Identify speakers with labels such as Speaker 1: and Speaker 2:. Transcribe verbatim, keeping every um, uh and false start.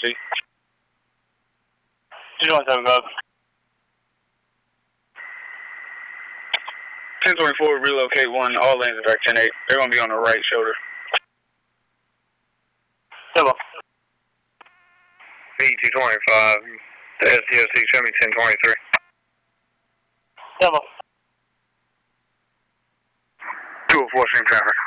Speaker 1: C. two one seven, Bob. ten twenty-four, relocate one, all lanes are back ten eight. They're going to be on the right shoulder. Hello.
Speaker 2: B two twenty-five, the S D O C, show me ten twenty-three.
Speaker 1: Hello.
Speaker 2: two oh four, same traffic.